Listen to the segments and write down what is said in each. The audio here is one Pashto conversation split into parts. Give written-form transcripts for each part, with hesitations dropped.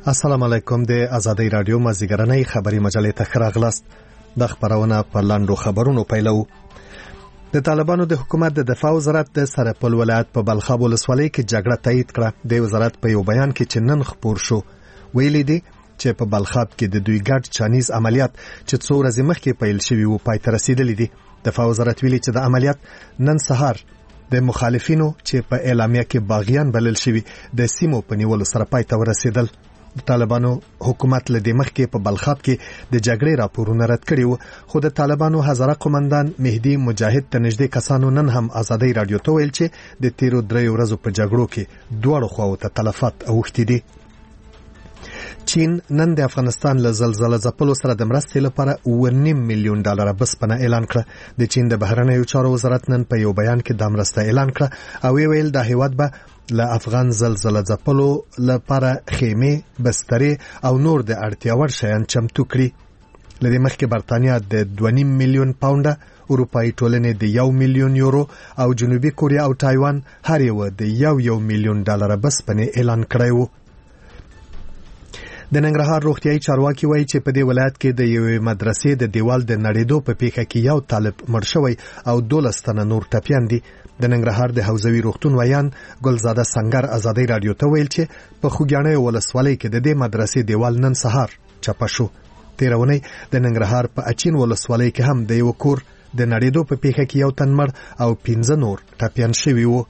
السلام علیکم. د آزادۍ رادیو مازیګرنۍ خبري مجلې ته راغلاست. د خبرونه په لاندو خبرونو پیلو. د طالبانو د حکومت د دفاع وزارت د سرپل ولایت په بلخاب ولسوالۍ کې جګړه تایید کړه. د وزارت په یو بیان کې چې نن خبر شو ویلي دي چې په بلخاب کې د دوی ګډ چانیز عملیات چې څو ورځې مخکې پیل شوی و پای ته رسیدلی دي. دفاع وزارت ویلي چې د عملیات نن سهار د مخالفینو چې په اعلامیه کې باغیان بلل شوی د سیمو په نیولو سره پای ته ورسیدل. د طالبانو حکومت له دې مخکې په بلخاب کې د جګړې راپورونه رد کړي وو، خو د طالبانو هزاره قومندان مهدي مجاهد ته نږدې کسانو نن هم آزادۍ رادیو ته ویل چې د تیرو 3 ورځو په جګړو کې دواړو خواو ته تلفات اوښتي دي. چین نن د افغانستان له زلزلې ځپلو سره د مرستې لپاره $1.5 میلیون بسپنه اعلان کړه. د چین د بهرنیو چارو وزارت نن په یو بیان کې د مرستې اعلان کړه او ویل د هیواد به له افغان زلزلې ځپلو لپاره خیمه، بسترې او نور د اړتیا وړ شیان چمتو کړي. لدې مخکې برتانیا د 2.5 میلیون پاونډه، اروپایي ټولنې د 1 میلیون یورو او جنوبي کوریا او تایوان هر یو د 1 میلیون ډالر بسپنه اعلان کړی وو. د ننګرهار روغتيایي چارواکي وایي چې په دې ولایت کې د یوې مدرسې د دیوال د نړېدو په پیښه کې یو طالب مړ شوی او 12 تنه نور ټپیان دي. د ننګرهار د حوزوي روغتون ویان ګلزاده سنگر آزادۍ رادیو ته ویل چې په خوګیاڼي ولسوالۍ کې د دې مدرسې دیوال نن سهار چپه شو. تیرونی د ننګرهار په اچین ولسوالۍ کې هم د یو کور د نړېدو په پیښه کې یو تن مړ او 15 نور ټپیان شوي وو.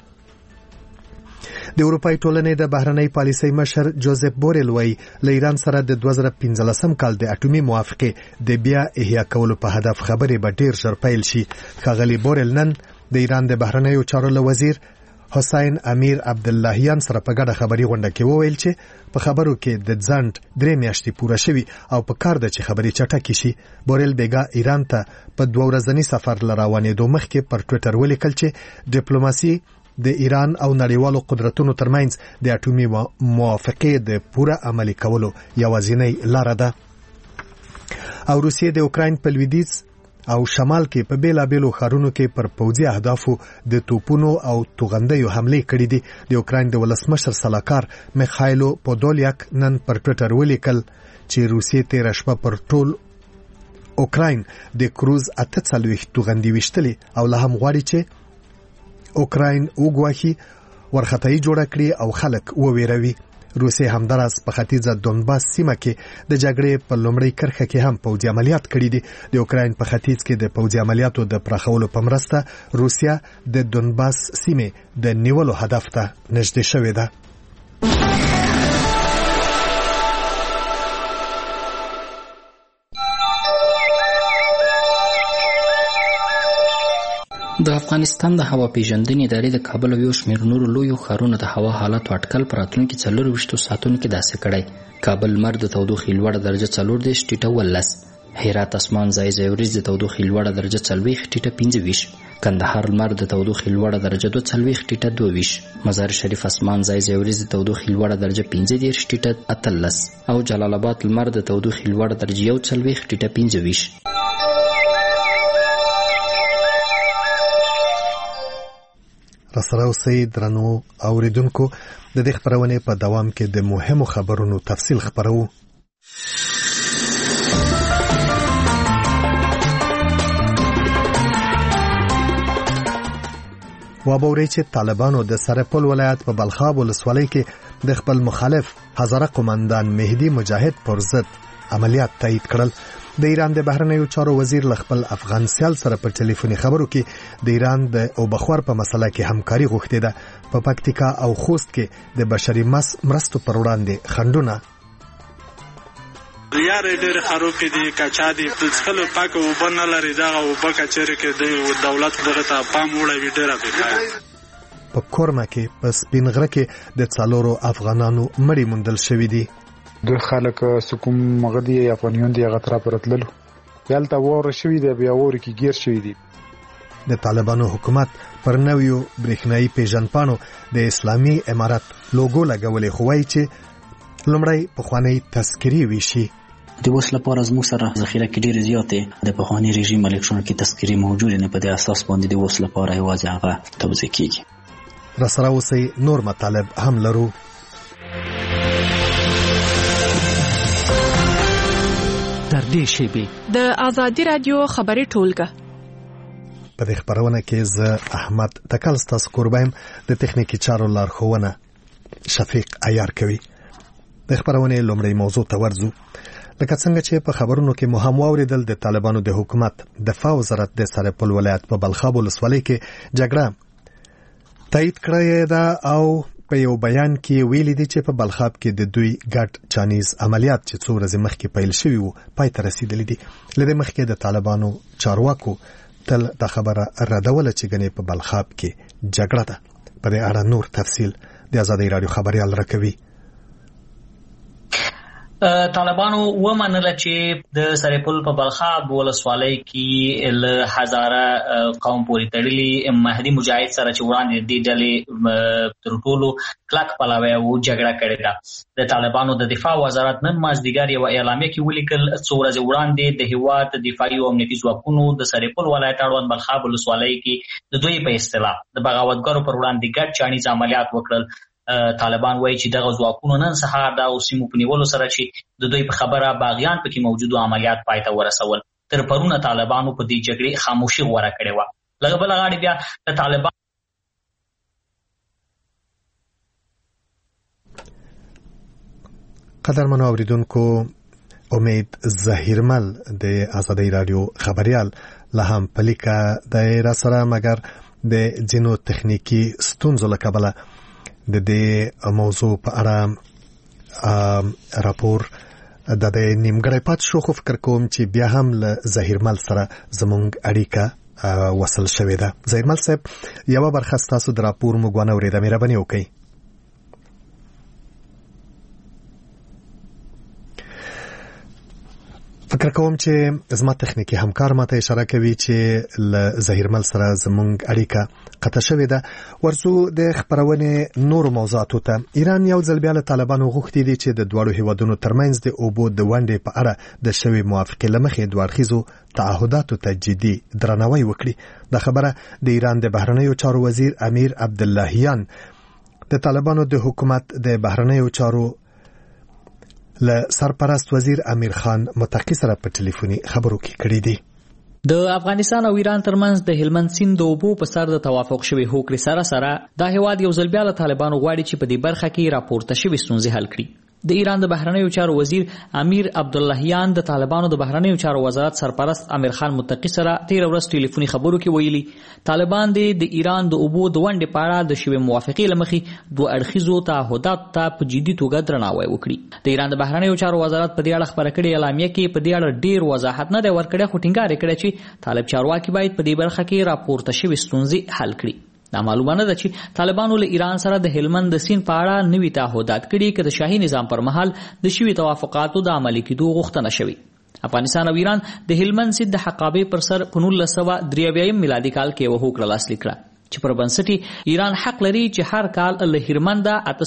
د اروپای ټولنې د بهرنۍ پالیسۍ مشر جوزف بورل وایي له ایران سره د 2015 کال د اټومي موافقه د بیا احیا کولو په هدف خبرې به ډیر ژر پیل شي. ښاغلي بورل نن د ایران د بهرنیو چارو له وزیر حسین امیر عبداللهیان سره په ګډه خبري غونډه کې وویل چې په خبرو کې د ځنډ 3 میاشتې پوره شوي او په کار ده چې خبري چټکې شي. بورل بیګا ایران ته په 2 ورځنی سفر لروانېدو مخکې پر ټوئیټر ولیکل چې ډیپلوماسي د ایران او نړیوالو قدرتونو ترمنځ د اټومي موافقې د پوره عملي کولو یوازینۍ لار ده. او روسیې د اوکراین په لویدیځ او شمال کې په بیلابېلو ښارونو کې پر پوځي اهدافو د توپونو او توغندیو حملې کړې دي. د اوکراین د ولسمشر سلاکار میخایلو پودولیاک نن پر ټوئیټر ولیکل چې روسیې تیر شپه پر ټول اوکراین د کروز 48 توغندي وشتلې او له هم غواړي چې اوکراین وګواهي ورختای جوړ کړي او خلک وویروي. روسیې همداراز په ختیځه دونباس سیمه کې د جګړې په لومړۍ کرښه کې هم پوځي عملیات کړي دي. د اوکراین په ختیځ کې د پوځي عملیاتو د پراخولو په مرسته روسیا د دونباس سیمه د نیولو هدف ته نږدې شوې ده. د افغانستان د هوا پیژندنې ادارې د کابل او یو شمېر نورو لویو ښارونو د هوا حالاتو اټکل په راتلونکي 24 ساعتونو کې داسې کړی. کابل لمر د تودوخې لوړه درجه 14 ټیټه 19، هرات اسمان ځای ځای وریځ د تودوخې لوړه درجه 40 ټیټه 25، کندهار لمر د تودوخې لوړه درجه 42 ټیټه 22، مزار شریف اسمان ځای ځای وریځ د تودوخې لوړه درجه 15 ټیټه 18 او جلال آباد لمر د تودوخې لوړه درجه 41 ټیټه 25. رسره اوسئ درنو اوریدونکو. د دې خبرونه په دوام کې د مهمو خبرونو تفصیل خبرو. وابوري چې طالبانو د سرپل ولایت په بلخاب ولسوالۍ کې د خپل مخالف هزاره قومندان مهدي مجاهد پر ضد عملیات تایید کړل. د ایران د بهرنیو چارو وزیر ل خپل افغان سیال سره په ټلیفوني خبرو کې د ایران د اوبخور په مسله کې همکاري غوښتې ده. په پکتیکا او خوست کې د بشري مرستو پر وړاندې خنډونه یار ډېر خراب دي، کچا دي، څخه پاک او بنه لري دا او پاک چیرې کې د دولت دغه ته پام وړي ډېر افغان. په کورما کې په سپینغره کې د څالورو افغانانو مړي موندل شوې دي. د خلک سکوم مغدي افغانیان دی غتره پرتللو یالته وره شوې دی بیا وره کې گیر شوې دي. د طالبانو حکومت پر نویو برېښنايي پیژنپانو د اسلامي امارات لوګو لګولې خو وایي چې لومړی پخوانی تذکری وشي. د اوس لپاره زموږ سره ذخیره کې ډېر زیاتې د پخوانی رژیم الکترونیک تذکری موجود نه، په دې اساس باندې د اوس لپاره یوازې هغه توزیع کیږي. رسره اوسئ نور مطالب هم لرو. نږدې شیبې د آزادي رادیو خبري ټولګه. په دې خبرونه کې زه احمد تکل ستاسو قربایم، د تخنیکی چارو لارښوونه شفیق عیار کوي. د خبرونه لومړی موضوع ته ورځو. لکه څنګه چې په خبرونو کې مهم واوریدل، د طالبانو د حکومت دفاع وزارت د سرپل ولایت په بلخاب ولسوالۍ کې جګړه تایید کړې ده او په یو بیان کې ویلي دي چې په بلخاب کې د دوی ګډ چانیز عملیات چې څو ورځې مخکې پیل شوي وو پای ته رسیدلي دي. لدې مخکې د طالبانو چارواکو تل د خبره ردوله چې ګنې په بلخاب کې جګړه ده. په دې اړه نور تفصیل د آزادۍ رادیو خبريال راکوي. طالبانو ومنل چې د سرپل په بلخاب ولسوالۍ کې له هزاره قوم پورې تړلي مهدي مجاهد سره چې وړاندې د ډلې تر ټولو کلک پلاوی او جګړه کړې ده. د طالبانو د دفاع وزارت نن مازدیګر یو اعلامیه کې ولیکل څو ورځې وړاندې د هیواد دفاعي او امنیتي ځواکونو د سرپل ولایت اړوند بلخاب ولسوالۍ کې د دوی په اصطلاح د بغاوتګرو پر وړاندې ګډ چانیز عملیات وکړل. طالبان وایي چې دغه ځواکونو نن سهار د سیمو په نیولو سره چې د دوی په خبره باغیان پکې موجودو عملیات پای ته ورسول. تر پرونه طالبانو په دې جګړې خاموشي غوره کړې وه. لږ بل غاړې بیا د طالبان قدرمنو اوریدونکو، امید ظهیرمل د آزادۍ رادیو خبريال له هم پلیکه د را سره مګر د ځینو تخنیکی ستونزو له کبله د دې موضوع په اړه راپور د نیمګړی پات شو. خو فکر کوم چې بیا هم له ظهیرمل سره زمونږ اړیکه وصل شوې ده. ظهیرمل صاحب، یو برخه ستاسو د راپور موږ ونوریده، مهرباني وکړئ. فکر کوم چې زما تخنیکی همکار ماته اشاره کوي چې له ظهیرمل سره زمونږ اړیکه قطع شوې ده. ورڅو د خبرونه نور موضوعاتو ته. ایران یو ځل بیا له طالبانو غوښتي دي چې د دوړو هیوادونو ترمنځ د اوبو د ونډې په اړه د شوی موافقه لمخې دوه اړخیزو تعهداتو ته جدي درناوی وکړي. د خبره د ایران د بهرنیو چارو وزیر امیر عبداللهیان د طالبانو د حکومت د بهرنیو چارو له سرپرست وزیر امیر خان متقی سره په ټلیفوني خبرو کې کړې دي. د افغانستان او ایران ترمنځ د هلمند سیند د اوبو په سر د توافق شوی هوکړې سره دا هیواد یو ځل بیا له طالبانو غواړي چې په دې برخه کې راپورته شوی ستونزې حل کړي. د ایران د بهرنیو چارو وزیر امیر عبداللهیان د طالبانو د بهرنیو چارو وزارت سرپرست امیر خان متقی سره 13 ورځ ټلیفوني خبرو کې ویلي طالبان د ایران د اوبو د ونډې په اړه د شوی موافقه لمخې دوه اړخیزو تعهدات ته په جدي توګه درناوی وکړي. د ایران د بهرنیو چارو وزارت په دې اړه خبره کړې اعلامیه کې په دې اړه ډیر وضاحت نه دی ورکړی، خو ټینګار کړی چې طالب چارواکي باید په دې برخه کې راپورته شوی ستونزې حل کړي. دا معلومه نه ده چې طالبانو له ایران سره د هلمند سیند په اړه نوي تعهدات کړي که د شاهي نظام پر مهال د شوی توافقاتو د عملي کېدو غوښتنه شوی. افغانستان او ایران د هلمند سیند د حقابې پر سر په 1993 میلادي کال کې یو هوکړه لاسلیک کړه چې پر بنسټ ایران حق لري چې هر کال له هلمند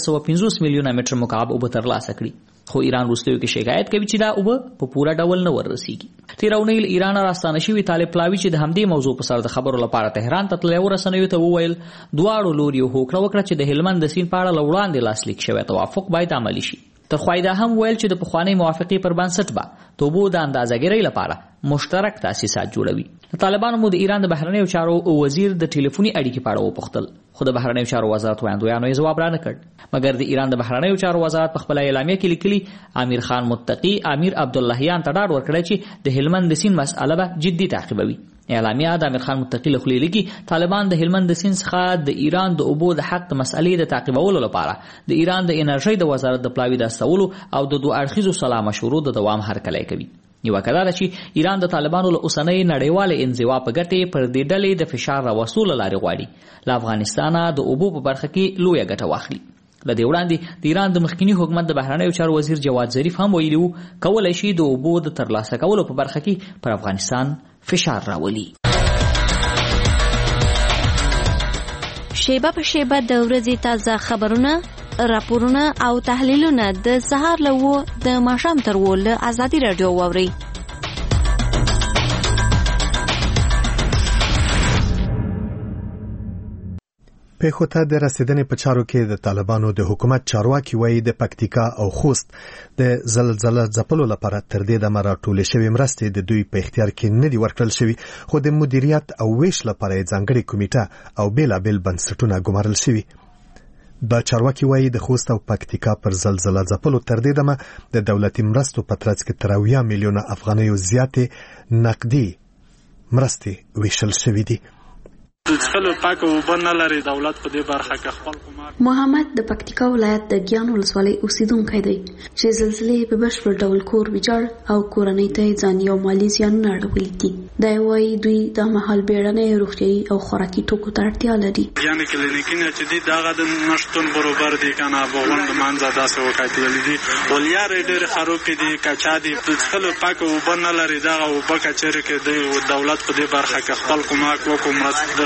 850 میلیونه متر مکعب اوبه ترلاسه کړي. خو ایران وروستیو کې شکایت کوي چې دا اوبه په پوره ډول نه ورسیږي. تیر اونۍ ایران راستانه شوی طالب پلاوی چې د همدې موضوع په سر د خبرو لپاره تهران ته تللی ورسنوي ته وویل دواړو لوري هوکړه وکړه چې د هلمند د سیند په اړه له وړاندې لاسلیک شوی توافق باید عملي شي. تر خو دا هم ویل چې د پخوانۍ موافقې پر بنسټ به توبو د اندازهګیرۍ لپاره مشترک تاسیسات جوړوي. طالبانو مو د ایران د بهرنیو چارو وزیر د ټلیفوني اړیکې په اړه وپوښتل، خو د بهرنیو چارو وزارت وړاندویانو یې ځواب رانه کړ. مګر د ایران د بهرنیو چارو وزارت په خپل اعلامیه کې لیکلي امیر خان متقی امیر عبداللهیان ته ډاډ ورکړی چې د هلمند د سیند مسأله به جدي تعقیبوي. اعلامیه د امیر خان متقی له خولې لیکي طالبان د هلمند د سیند څخه د ایران د اوبو د حق مسئلې د تعقیبولو لپاره د ایران د انرژۍ د وزارت د پلاوي د استولو او د دوه اړخیزو سلا مشورو د دوام هرکلی کوي. یو کدا چې ایران د طالبانو له اوسنۍ نړیواله انزوا په ګټه پر دې ډلې د فشار راوستلو لارې غواړي له افغانستان د اوبو په برخه کې لویه ګټه واخلي. له دې وړاندې د ایران د مخکنی حکومت د بهرنیو چارو وزیر جواد ظریف هم ویلي کولای شي د اوبو د ترلاسه کولو په برخه کې پر افغانستان فشار راولي. شیبه په شیبه د ورځې تازه خبرونه، راپورونه او تحلیلونه د سهار له 9 د ماښام تر 10 له آزادي رادیو واورئ. پیښو ته د رسیدنې په چارو کې د طالبانو د حکومت چارواکي وایي د پکتیکا او خوست د زلزلې ځپلو لپاره تر دې دمه راټولې شوې مرستې د دوی په اختیار کې نه دي ورکړل شوي، خو د مدیریت او ویش لپاره ځانګړې کمیټه او بیلابیل بنسټونه ګمارل شوي. دا چارواکي وایي د خوست او پکتیکا پر زلزلې ځپلو تر دې دمه د دولتي مرستو په ترڅ کې تر 80 میلیونه افغانیو زیاتې نقدي مرستې ویشل شوې دي. څخه پاک او بنه لري دولت په دې برخه کې خپل کومار. محمد د پکتیکا ولایت د ګیان ولسوالۍ اوسیدونکی دی چې زلزلې په بشپړ ډول کور ویجاړ او کورنۍ ته ځاني او مالي زیانونه اړولي دي. دا وایي دوی د مهال بیړنۍ روغتیايي او خوراکي توکو ته اړتیا لري. یعنی کلینیکونه چې دي دغه د نشټون برابر دي کنه بغوند منځه داسې وکړي دي ولیا ډېر خراب دي کچا دي څخه پاک او بنه لري دغه او بکچره کې د دولت په دې برخه کې خپل کومک وکړي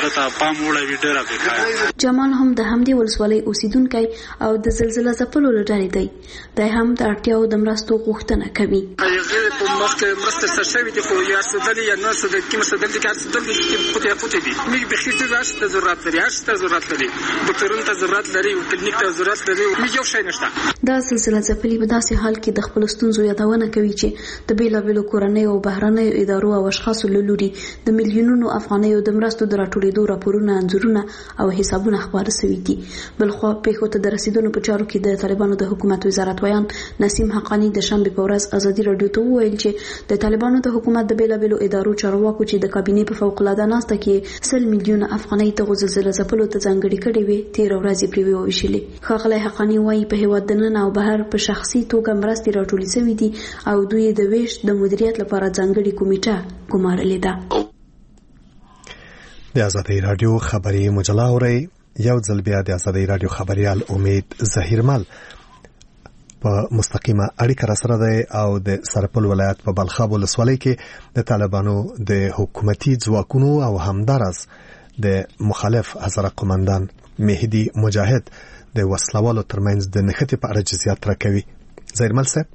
جمال هم د همدې ولسوالۍ اوسیدونکی او د زلزلې ځپلو لړۍ دی. دا هم د اړتیاو د مرستو غوښتنه کوي. هغه په مخکې مرسته سرشوي دي خو یا سدل یا نه سدل کې مسدل دي چې سدل دي چې پټه دي موږ به خېټه راځي ته ضرورت لري هر ضرورت لري ډاکټرونو ته ضرورت لري او کلینیک ته ضرورت لري موږ یو شی نشته. دا زلزلې ځپلې په داسې حال کې د خپل ستونزو یادونه کوي چې د بیلابیلو کورنۍ او بهرنۍ ادارو او اشخاصو له لوري د میلیونونو افغانیو د مرستو د راټولېدو راپورونه انځورونه او حسابونه خبر شوي دي. بلخو پیښو ته د رسیدونکو په چارو کې د طالبانو د حکومت وزارت ویان نسیم حقانی د شنبه په ورځ ازادي رادیو ته وویل چې د طالبانو د حکومت د بیلابیلو ادارو چارواکو چې د کابینې په فوق العاده ناسته کې 100 میلیونه افغانۍ ته زلزلې ځپلو ته ځانګړي کړي وي 13 ورځې پرې وویشلې. ښاغلی حقانی وایي په هیواد دننه او بهر په شخصي توګه مرستې راټولې شوې دي او دوی د ویش د مدیریت لپاره ځانګړي کمیټه ګمارلې ده. د آزادۍ رادیو خبري مجله اوري. یو ځل بیا د آزادۍ رادیو خبريال امید ظهیرمل په مستقیمه اړیکه را سره دی او د سرپل ولایت په بلخاب ولسوالۍ کې د طالبانو د حکومتي ځواکونو او همدارس د مخالف حضرت قومندان مهدي مجاهد د وسلوالو ترمنځ د نښتې په اړه جزئیات راکوي. ظهیرمل صاحب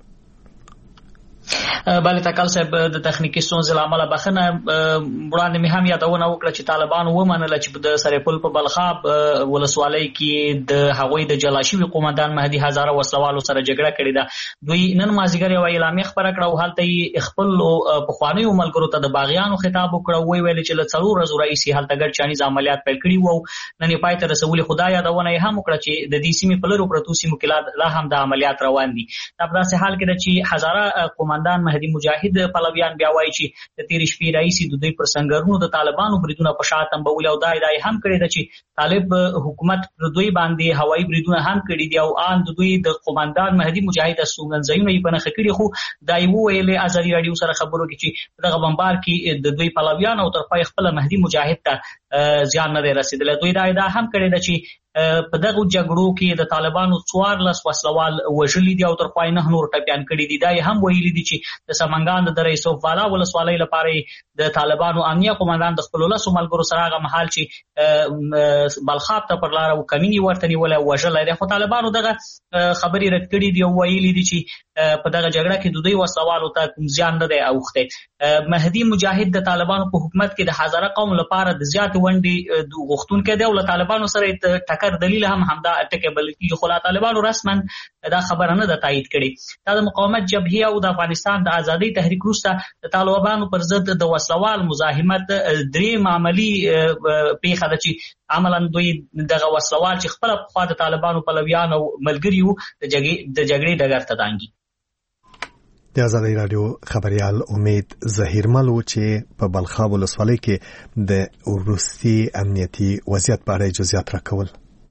بله تکل صاحب د تخنیکی ستونزې له امله بخښنه وړاندې مې هم یادونه وکړه چې طالبانو ومنله چې د سرپل په بلخاب ولسوالۍ کې د هغوی د جلا شوي قومندان مهدي هزاره وسلوالو سره جګړه کړې ده. دوی نن مازدیګر یوه اعلامیه خپره کړه او هلته یې خپل پخوانیو ملګرو ته د باغیانو خطاب وکړه. ویې ویل چې له 4 ورځو راهیسې هلته ګډ چانیز عملیات پیل کړي وو نن یې پای ته رسولي. خو دا یادونه یې هم وکړه چې د دې سیمې په لرو پرتو سیمو کې لا هم د عملیات روان دي. دا په داسې حال کې ده چې هزاره قومندان مهدي مجاهد پلویان بیا وایي چې د تېرې شپې راهیسې د دوی پر سنګرونو د طالبانو بریدونه په شا تنبولي او دا ادعا هم کړې ده چې طالب حکومت پر دوی باندې هوایي بریدونه هم کړي دي او ان د دوی د قومندان مهدي مجاهد استوګنځایونه یې په نښه کړي. خو دا یې وویلې ازادي راډیو سره خبرو کې چې په دغه بمبار کې د دوی پلویان او تر پای خپله مهدي مجاهد ته زیان نه دی رسېدلی. دوی دا ادعا هم کړې ده چې په دغه جګړو کې د طالبانو 14 وسلوال وژلي دي او تر پای 9 نور ټپیان کړي دي. دا یې هم ویلي دي چې د سمنګان د دره یوسف والا ولسوالۍ لپاره د طالبانو امنیه قومندان د خپلو 10 ملګرو سره هغه مهال چې بلخاب ته پر لاره کمینې ورته نیولی وژلی دی. خو طالبانو دغه خبرې رد کړي دي او ویلي دي چې په دغه جګړه کې د دوی وسلوالو ته کوم زیان نه دی اوښتی. مهدي مجاهد د طالبانو په حکومت کې د هزاره قوم لپاره د زیاتې ونډې غوښتونکی دی او له طالبانو سره ټکر دلیل هم همدا ټکی بلل کېږي. خو لا طالبانو رسما دا خبره نه ده تایید کړې. دا د مقاومت جبهې او د افغانستان د ازادۍ تحریک وروسته د طالبانو پر ضد د وسلوال مزاحمت درې معاملي پیښه ده چې عملا دوی دغه وسلوال چې خپله پخوا د طالبانو پلویان او ملګري وو د جګړې ډګر ته دانګي. د آزادۍ رادیو خبريال امید ظهیرمل و چې په بلخاب ولسوالۍ کې د وروستي امنیتي وضعیت په اړه جزئیات راکول.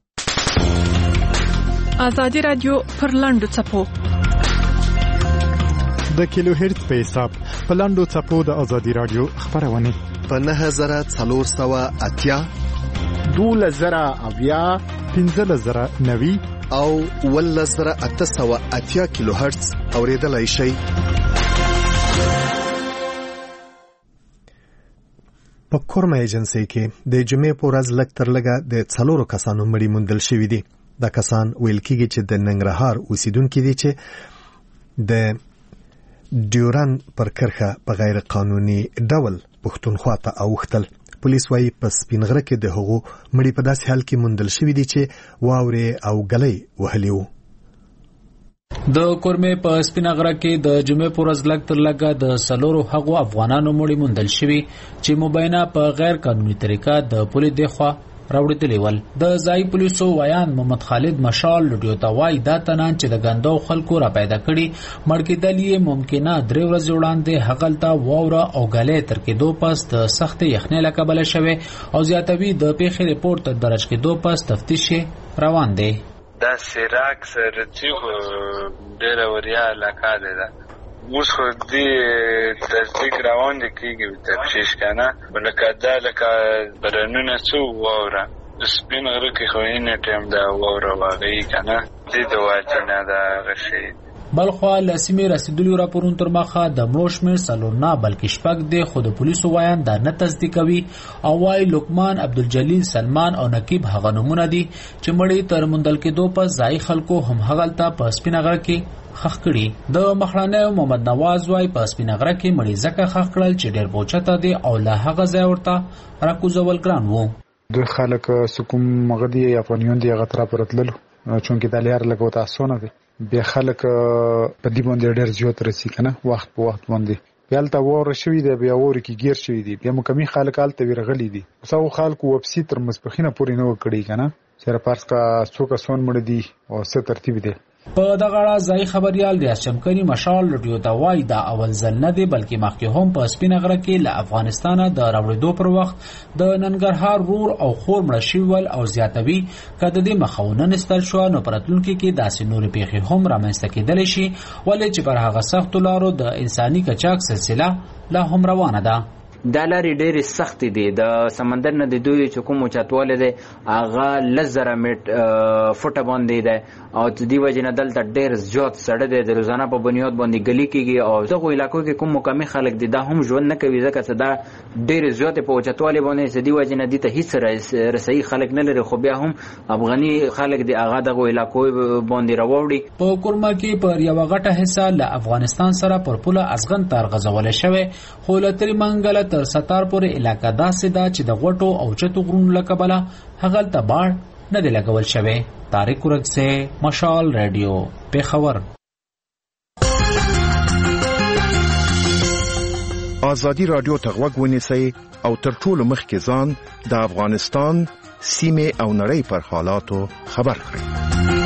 آزادي رادیو پر لاندو څپو د کیلو هرتز په حساب په لاندو څپو د آزادي رادیو خبرونه په 9480 12080 15090 او 11880 کیلو هرتز اوریدلای شئ. په کورما ایجنسی کې د جمعې په ورځ لږ تر لږه د 4 کسانو مړي موندل شوي دي. دا کسان ویل کېږي چې د ننګرهار اوسیدونکي دي چې د ډیورن پر کرښه په غیر قانوني ډول پښتونخوا ته اوښتل. پولیس وايي په سپینغره کې د هغو مړي په داسې حال کې موندل شوي دي چې واورې او ګلۍ وهلي وو. د کورمې په سپینغره کې د جمعې پر ورځ لږ تر لږه د څلورو هغو افغانانو مړي موندل شوي چې مبینه په غیر قانوني طریقه د پولیس دخوا راوړل ول. د ځای پولیسو ویان محمد خالد مشال لډیو ته وایي دا تنان چې د ګندو خلکو را پیدا کړي مړ کېدل یې ممکنه 3 ورځې وړاندې هغلته واوره او غلې تر کېدو پس د سخت یخنۍ له کبله شوه او زیاتوي د پیښې رپورت تر درج کېدو پس تفتیش روان دی. دا سراک سره چې ډېر وریا علاقه ده اوس خو دې تصدیق روان دي کېږي تفتیش کنه بلکې دا لکه برنونه څو واوره سپین غره کې خو یې ټیم دا واوره واغی کنه دې د واجنه دا غشي. بلخوا لسیمه رسیدلو راپورون تر مخه د مروشمیر سلورنا بلکې شپږ د خود پولیسو وایان دا نه تصدیقوي او وايي لقمان عبدالجلیل سلمان او نقیب هغه نمونه دي چې مړي تر موندل کېدو پس ځای خلکو هم هغلته په سپینغره کې خخ کړي. د مخړانه محمد نواز وايي په سپینغره کې مړي ځکه خخ کړل چې ډېر بوچته دي او له هغه ځای ورته راکوزول ګران وو. د خلک سکوم مغدي افغانیون دی غتره پرتللو چونکې د لار لګو تاسو نه دي بیا خلک په دې باندې ډېر زیات رسی کنه وخت په وخت باندې یالته وره شوی دی بیا وره کې گیر شوی دی بیا مکمل خلک آلته ورغلی دي څو خلکو وبسي تر مسپخینه پورې نه وکړي کنه سره پارس کا څوک سون مړ دي او څه ترتیب دی. په دغه اړه ځای خبريال ریاض شمکري مشال لډیو ته وایي دا اول ځل نه دی بلکې مخکې هم په سپینغره کې له افغانستانه د راوړېدو پر وخت د ننګرهار رور او خور مړ شوي او زیاتوي کده د مخاونه نستل شو نو پرتلونکو کې داسې نور پیښې هم رامنځته کېدل شي ولې چې پر هغه سخت لارو د انساني کچاک سلسله لا هم روانه ده. دا لارې ډېرې سختې دي د سمندر نه د دوی چې کوم اوچتوالی دی هغه 10,000 فوټه باندې دی او د دې وجې نه دلته ډېر زیات سړه دی د روزانه په بنیاد باندې ګلي کېږي او دغو علاقو کې کوم مقامي خلک دي دا هم ژوند نه کوي ځکه چې دا ډېرې زیاتې په اوچتوالي باندې د دې وجې نه دې ته هېڅ رسایي خلک نه لري خو بیا هم افغاني خلک دي هغه دغو علاقو باندې راوړي. په کورما کې پر یوه غټه حصه له افغانستان سره پر پوله ازغن تار غځولی شوی خو له تریمنګله تر ستار پورې علاقه داسې ده چې د غوټو او چتو غرونو له کبله هغلته باړ نه دی لګول شوی. طارق ورکسه مشال رادیو پیښور. ازادي رادیو ته غوږ ونیسئ او تر ټولو مخکې ځان د افغانستان سیمې او نړۍ پر حالاتو خبر کړئ.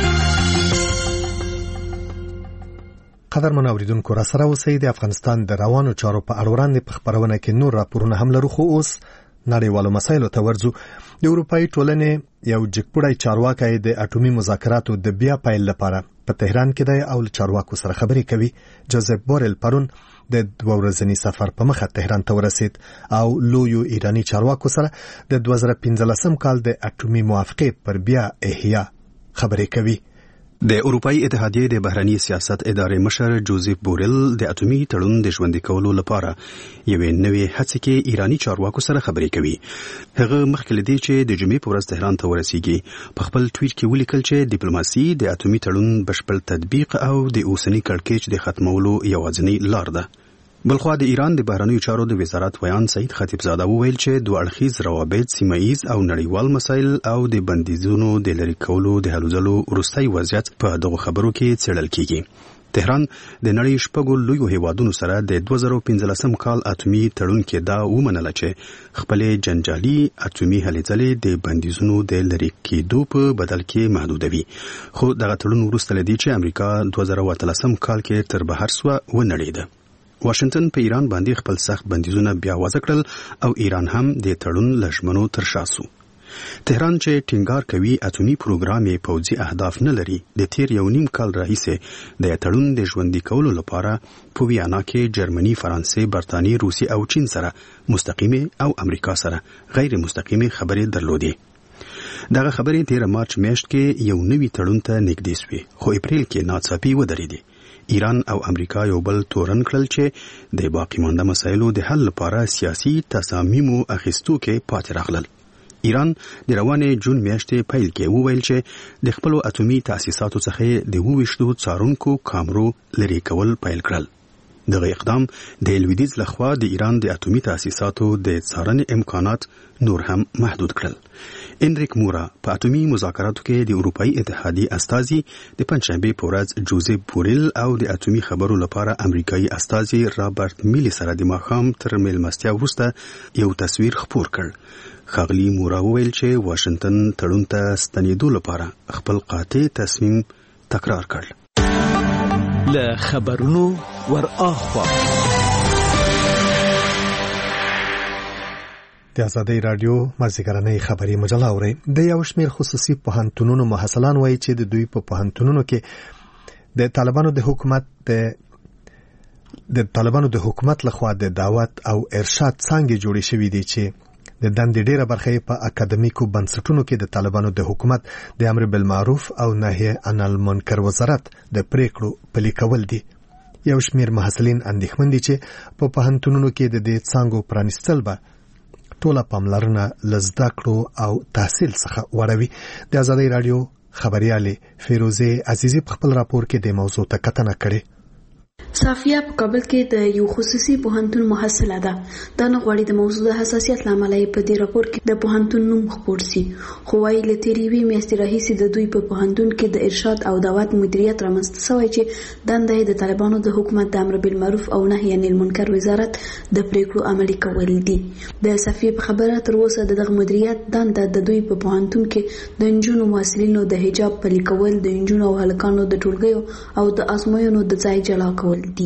قدرمن اوریدونکو را سره اوسئ. د افغانستان د روانو چارو په اړه وړاندې په خبرونه کې نور راپورونه هم لرو خو اوس نړیوالو مسایلو ته ورځو. د اروپایي ټولنې یو جګپوړی چارواکي د اټومي مذاکراتو د بیا پیل لپاره په تهران کې دی او چارواکو سره خبرې کوي. جوزف بورل پرون د 2 ورځني سفر په مخه تهران ته ورسید او لویو ایرانی چارواکو سره د 2015 کال د اټومي موافقې پر بیا احیا خبرې کوي. د اروپאי اتحادیې د بهرنی سیاست ادارې مشر جوزف بورل د اټومي تړون د ژوندۍ کولو لپاره یوې نوې هڅې کې ایرانی چارواکو سره خبرې کوي. هغه مخکې لدی چې د جمعې په ورځ تهران ته ورسیږي په خپل ټویټ کې ولیکل چې ډیپلوماسي د اټومي تړون بشپړ تطبیق او د اوسنی کړکېچ د ختمولو یوازینی لار ده. بلخوا د ایران د بهرنیو چارو د وزارت ویان سید خطیبزاده وویل چې دوه اړخیز روابط سیمه‌ایز او نړیوال مسایل او د بندیزونو د لرې کولو د هلو ځلو وروستی وضعیت په دغو خبرو کې څېړل کیږي. تهران د نړۍ شپږو لویو هیوادونو سره د 2015 کال اټومي تړون کې دا ومنله چې خپلې جنجالي اټومي هلې ځلې د بندیزونو د لرې کېدو په بدل کې محدودوي. خو دغه تړون وروسته لدی چې امریکا 2013 کال کې تر بهر سوه ونړېده. واشنگټن په ایران باندې خپل سخت بندیزونه بیا وضع کړل او ایران هم د تړون لژمنو تر شا سو. تهران چې ټینګار کوي اټومي پروګرام یې پوځي اهداف نه لري د تیر 1.5 کال راهیسې د تړون د ژوندۍ کولو لپاره په ویانا کې جرمني، فرانسې، برتانیې، روسي او چین سره مستقیمه او امریکا سره غیر مستقیمه خبرې درلودې. دغه خبرې 13 مارچ میاشت کې یو نوی تړون ته نږدې شوې خو اپریل کې ناڅاپي ودرېدې. ایران او امریکا یو بل تورن کړل چې د باقی مانده مسایلو د حل لپاره سیاسي تصامیمو اخیستو کې پاتې راغلل. ایران د روانې جون میاشتې پیل کې وویل چې د خپلو اټومي تاسیساتو څخه د 22 څارونکو کامرو لرې کول پیل کړل. دغه اقدام د لویدیځ لخوا د ایران د اټومي تاسیساتو د څارنې امکانات نور هم محدود کړل. انریک مورا په اټومي مذاکراتو کې د اروپאי اتحادیې استازي د پنځشنبه په ورځ جوزیف بوریل او د اټومي خبرو لپاره امریکایي استازي رابرټ میلی سره د ماښام تر میلمستیا وروسته یو تصویر خپور کړ. ښاغلي مورا وویل چې واشنگټن تړون ته ستنېدو لپاره خپل قاطع تصمیم تکرار کړ. له خبرونو ور اخوا د آزادۍ رادیو مازیګرنۍ خبري مجله اوري. د یو شمېر خصوصي پوهنتونونو محصلان وایي چې د دوی په پوهنتونونو کې د طالبانو د حکومت لخوا د دعوت او ارشاد څانګې جوړې شوې دي چې د دندې ډیره برخه په اکاډمیکو بنسټونو کې د طالبانو د حکومت د امر بالمعروف او نهي عن المنکر وزارت د پریکړو پلي کول دي. یو شمېر محصلین اندېښمن دي چې په پوهنتونونو کې د دې څانګو پرانیستل به ټوله پاملرنه له زده کړو او تحصیل څخه واړوي. د آزادۍ رادیو خبريالې فیروزه عزیزی په خپل راپور کې د موضوع ته کتنه کړې. صافیه په کابل کې د یو خصوصي پوهنتون محصله ده. دا نه غواړي د موضوع د حساسیت لامل په دې راپور کې د پوهنتون نوم خپور شي. خو وايي له تیریوي میاشتې راهیسې د دوی په پوهنتون کې د ارشاد او دعوت مدیریت رامنځته شوی چې دنده د طالبانو د حکومت د امر بالمعروف او نهي عن المنکر وزارت د پریکړو عملي کول دي. د صافیه په خبره تر اوسه دغه مدیریت دنده د دوی په پوهنتون کې د انجونو محصلینو د حجاب پلي کول، د انجونو او هلکانو د ټولګیو او د ازموینو د ځای جلا کول دي.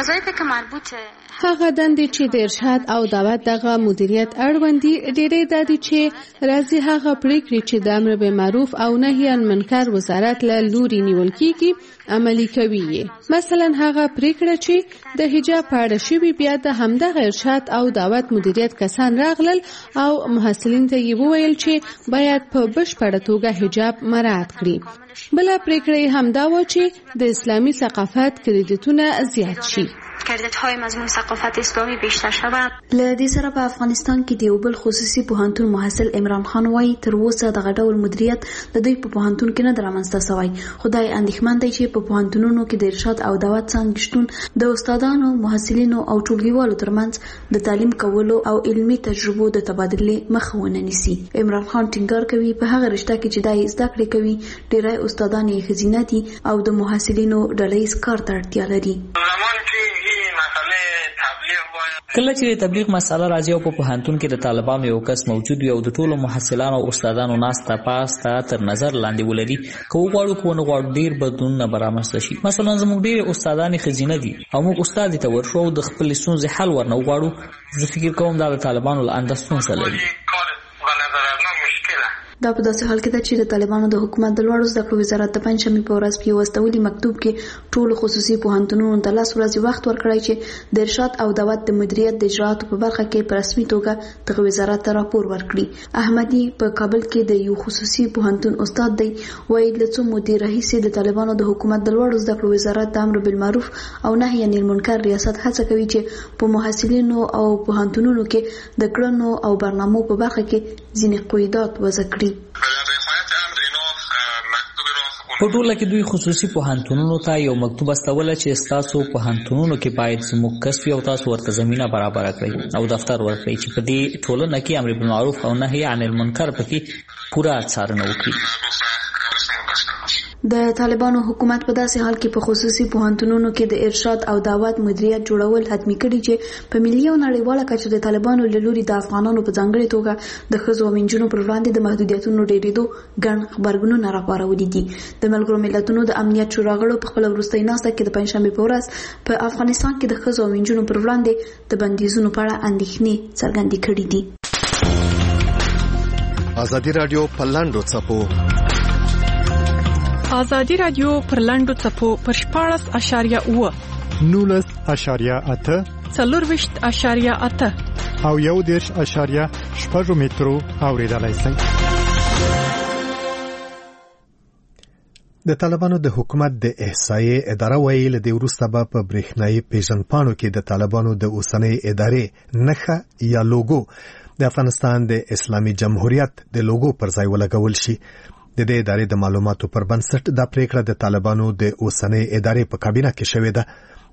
هغه دندې چې د ارشاد او دعوت دغه مدیریت اړوندي ډېرې دادي چې راځي هغه پریکړې چې د امر بالمعروف او نهي عن المنکر وزارت له لوري نیول کیږي عملي کوي. مثلا هغه پریکړه چې د حجاب په اړه شوی بیا د همدغه ارشاد او دعوت مدیریت کسان راغلل او محصلین ته یې وویل چې باید په بشپړه توګه حجاب مراعات کړي. بل پریکړه همدا و چې د اسلامي ثقافت کریډیټونه زیات شي. کردهای مضمون ثقافت اسلامی بیشتر شود. لدې سره په افغانستان کې د یو بل خصوصي پوهنتون محصل عمران خان وایي تر اوسه دغه ډول مدیریت د دوی په پوهنتون کې نه درامنځته شوی. خدای اندېښمن دی چې په پوهنتونونو کې د ارشاد او دعوت څانګې شتون د استادانو، محصلینو او ټولګیوالو ترمنځ د تعلیم کولو او علمي تجربو د تبادلې مخه ونه نیسي. عمران خان ټینګار کوي په هغه رشته کې چې دای زده کړې کوي ډېری استادان یې ښځینه دي او د محصلینو ډلهییز کار ته اړتیا لري. کله چې تبلیغ مسله راځي او په پوهنتون کې د طالبانو یو کس موجود وي او د ټولو محصلانو او استادانو ناسته پاسته تر نظر لاندې ولري، که وغواړو که ونه غواړو ډېر بدلونونه به رامنځته شي. مثلا زموږ ډېرې استادانې ښځینه دي او موږ استادې ته ورشو او د خپلې ستونزې حل ورنه وغواړو، زه فکر کوم دا د طالبانو له انده ستونزه لري. دا په داسې حال کې ده چې د طالبانو د حکومت د لوړو زده کړو وزارت د پنځشنبې په ورځ په یو استولي مکتوب کې ټولو خصوصي پوهنتونونو ته 10 ورځې وخت ورکړی چې د ارشاد او دعوت د مدیریت د اجرااتو په برخه کې په رسمي توګه دغه وزارت ته راپور ورکړي. احمدي په کابل کې د یو خصوصي پوهنتون استاد دی، وایي له څو مودې راهیسې د طالبانو د حکومت د لوړو زده کړو وزارت د امر بالمعروف او نهي عن المنکر ریاست هڅه کوي چې په محصلینو او پوهنتونونو کې د کړنو او برنامو په برخه کې ځینې قواعد وضع کړي. په ټوله کې دوی خصوصي پوهنتونونو ته یو مکتوب استوله چې ستاسو پوهنتونونو کې باید زموږ کسب او تاسو ورته زمينه برابر کړئ او دفتر ورکړئ چې په دې ټولنه کې امر بالمعروف او نهي عن المنکر پکې پوره څارنه وکړي. د طالبانو حکومت په داسې حال کې په خصوصي پوهنتونونو کې د ارشاد او دعوت مدیریت جوړول حتمی کړي چې په ملي او نړیواله کچه د طالبانو له لوري د افغانانو په ځانګړي توګه د ښځو او نجونو پر وړاندې د محدودیتونو ډېرېدو ګڼ خبرګونونه راپارولي دي. د ملګرو ملتونو د امنیت شورا غړو په خپل وروستۍ ناسته کې د پنځشنبې په ورځ په افغانستان کې د ښځو او نجونو پر وړاندې د بندیزونو په اړه اندېښنې څرګندې کړې دي. ازادي رادیو په لاندو څپو ازادي رادیو پر لاندو څپو پر 14.8 19.8 24.8 او 1.8 مترو اوریدلای شئ. د طالبانو د حکومت د احصایې اداره ویل د وروسته په برېښنايي پیژنپاڼو کې د طالبانو د اوسنۍ ادارې نښه یا لوګو د افغانستان د اسلامي جمهوریت د لوګو پر ځای ولګول شي. د دې ادارې د معلوماتو پر بنسټ د پریکړه د طالبانو د اوسنۍ ادارې په کابینه کې شوې ده.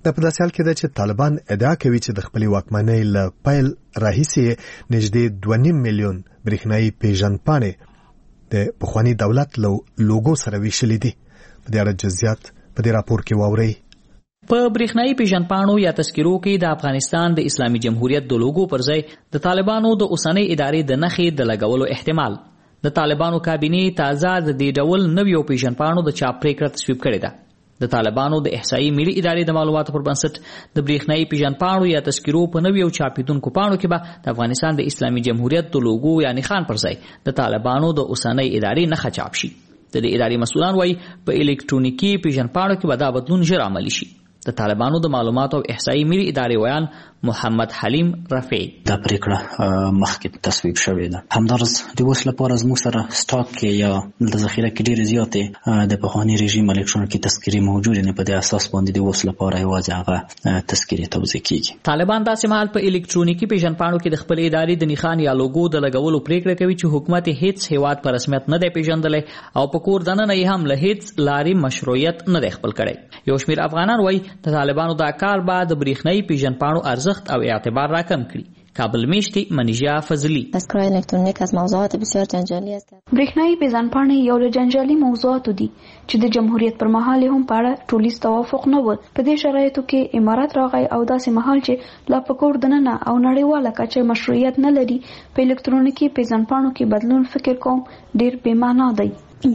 د په داسې حال کې ده چې طالبان ادعا کوي چې د خپل واکمنۍ له پیل راهیسې نږدې 2.5 میلیون برېښنایي پیژندپاڼې د پخواني دولت لوګو سره ویشلې دي. په دې اړه جزئیات په دې راپور کې واورئ. په برېښنایي پیژندپاڼو یا تذکرو کې د افغانستان د اسلامي جمهوریت د لوګو پر ځای د طالبانو د اوسنۍ ادارې د نښې د لګولو احتمال. د طالبانو کابینې تازه د دې ډول نویو پیژندپاڼو د چاپ پریکړه تصویب کړې ده. د طالبانو د احصایي ملي ادارې د معلوماتو پر بنسټ د برېښنایي پیژندپاڼو یا تذکرو په نویو چاپیدونکو پاڼو کې به د افغانستان د اسلامي جمهوریت د لوګو یا نښان پر ځای د طالبانو د اوسنۍ ادارې نښه چاپ شي. د دې ادارې مسؤلان وایي په الکترونیکي پیژندپاڼو کې به دا بدلون ژر عملي شي. د طالبانو د معلوماتو او احصایي ملي ادارې ویان محمد حلیم رفیع دا پریکړه مخکې تصویب شوې ده. همدارس د اوس لپاره زموږ سره سټاک کې یا د ذخیره کې ډېرې زیاتې د پخواني رژیم الکترونیکي تذکرې موجودې نه، په دې اساس باندې د اوس لپاره یوازې هغه تذکرې توزیع کیږي. طالبان داسې مهال په الکترونیکي پیژندپاڼو کې د خپل ادارې د نښان یا لوګو د لګولو پریکړه کوي چې حکومت هیڅ هیواد په رسمیت نه دی پیژندلی او په کور دننه یې هم له هیڅ لارې مشروعیت نه دی خپل کړی. یو شمېر افغانان وایي د طالبانو دا کار به د برېښنایي پیژندپاڼو ارزښت او اعتبار راکم کړي. کابل میشتي منیژا فضلی تذکره الکترونیک از موضوعات بسیار جنجالی است. برېښنایي پیژندپاڼې یو له جنجالي موضوعاتو دي چې د جمهوریت پر مهال هم په اړه ټولیز توافق نه و. په دې شرایطو کې امارات راغی او داسې مهال چې لا په کور دننه او نړیواله کچه مشروعیت نه لري، په الکترونیکي پیژندپاڼو کې بدلون فکر کوم ډېر بې معنا دی.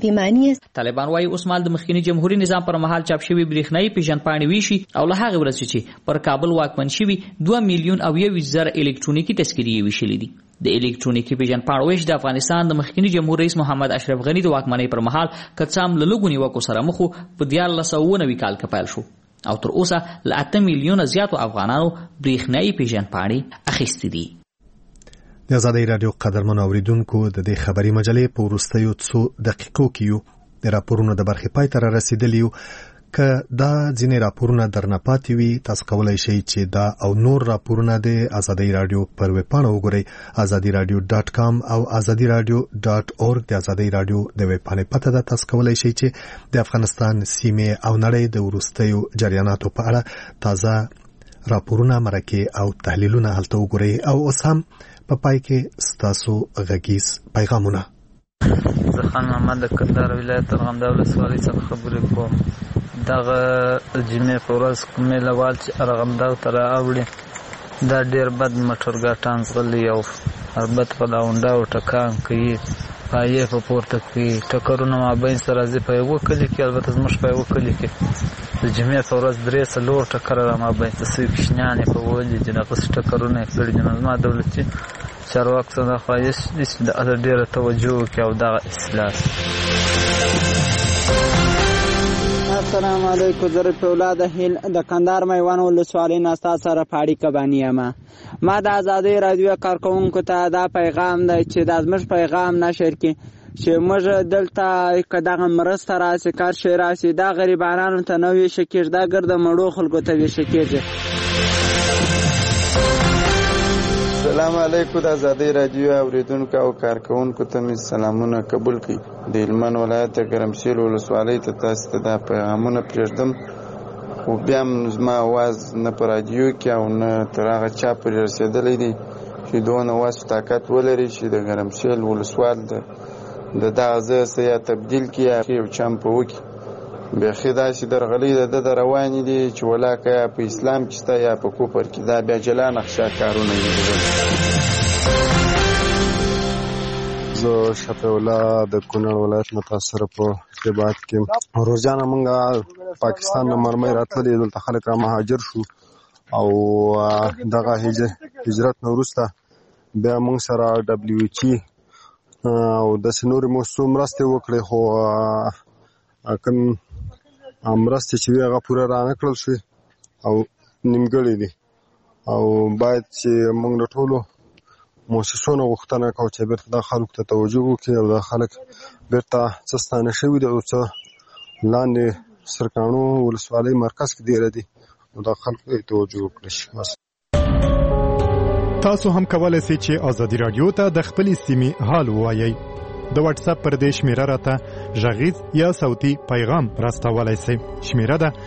طالبان وايي اوس مال د مخکنی جمهوریت نظام پر مهال چاپ شوی برېښنایي پیژندپاڼې ویشي او له هغه ورځې چې پر کابل واکمن شوي 2 میلیون او 1,000 الکترونیکي تذکرې ویشلې دي. د الکترونیکي پیژندپاڼو ویش د افغانستان د مخکنی جمهور رئیس محمد اشرف غنی د واکمنۍ پر مهال کڅام له لږو نیوکو سره مخ په 1990 کال کې پیل شو او تر اوسه له 8 میلیونه زیاتو افغانانو برېښنایي پیژندپاڼې اخیستې دي. د آزادۍ رادیو قدرمنو اوریدونکو، د دې خبري مجلې په وروستیو څو دقیقو کې یو د راپورونو د برخې پای ته رسیدلی یو. که دا ځینې راپورونه درنه پاتې وي، تاسو کولی شئ چې دا او نور راپورونه د آزادۍ رادیو پر ویبپاڼه وګورئ، azadiradio.com او azadiradio.org. د آزادۍ رادیو د ویبپاڼې پته ده. تاسو کولی شئ چې د افغانستان سیمې او نړۍ د وروستیو جریاناتو په اړه تازه راپورونه، مرکې او تحلیلونه هلته وګورئ. او اوس هم په پای کې ستاسو غږیز پیغامونه. زه خان محمد د کندهار ولایت ارغنداو ولسوالۍ څخه خبرې کوم. دغه جمعې په ورځ کومې لوال چې ارغنداو ته راوړي دا ډېر بد موټرګاټان ځغلي او البته په دا هونډاو ټکان کوي، پایې په پورته کوي، ټکرونه مابین سره راځي په یوه کلي کې. البته زموږ په یوه کلي کې د جمعې په ورځ 3-4 ټکره را مابین ته سوي کوچنیان یې په ولي چې دغسې ټکرونه یې کړي دي. نو زما دولتي چارواکو څخه دا خواهش دي چې د ډېره توجه وکړي او دغه اصلاح. السلام علیکم. زه رفیع الله د کندهار میوند ولسوالۍ نه ستاسو سره په اړیکه باندې یم. ما د آزادۍ رادیو کارکوونکو ته دا پیغام دی چې دا زموږ پیغام نشر کړي چې موږ دلته که دغه مرسته راسي، کار شی راسي، دا غریبانانو ته نه ویشه کېږي، دا ګرده مړو خلکو ته ویشه کېږي. السلام علیکم. د آزادۍ رادیو اوریدونکو او کارکوونکو ته مې سلامونه قبول کړئ. د هلمند ولایت د ګرمسیر ولسوالۍ ته تاسو ته دا پیغامونه پرېږدم، خو بیا هم زما اواز نه په رادیو کې او نه تر هغه چا پورې رسېدلی دی چې دونه وس طاقت ولري چې د ګرمسیر ولسوال د دغه ځای څه یا تبدیل کړي یا یو چم په وکړي. بیخي داسې درغلۍ د روانې دي چې ولاکه یا په اسلام کې شته یا په کفر کې. دا بیا جلا نقشه کارونه دي. زه شفیع الله د کونړ ولایت متاثره په ارتباط کې روزانه مونږ پاکستان نه مرمۍ راتللې، دلته خلک را مهاجر شو او دغه هجرت نه وروسته بیا مونږ سره WH او داسې نورې موسسو مرستې وکړې، خو کوم مرستې چې وي هغه پوره رانه کړل شوې او نیمګړې دي. او باید چې مونږ له ټولو موسسو نه غوښتنه کوو چې بیرته دا خلکو ته توجه وکړي او دا خلک بیرته څه ستانه شوي دي او څه لاندې سرکاڼو ولسوالۍ مرکز کې ډېره دي نو دا خلکو ته توجه وکړي شي. تاسو هم کولای شئ چې آزادي رادیو ته د خپلې سیمې حال ووایئ. د واتس اپ پر دې شمیره راته غږیز یا صوتي پیغام راستولای شئ. شمیره ده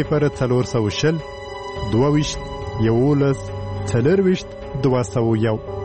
00420 22 11 201.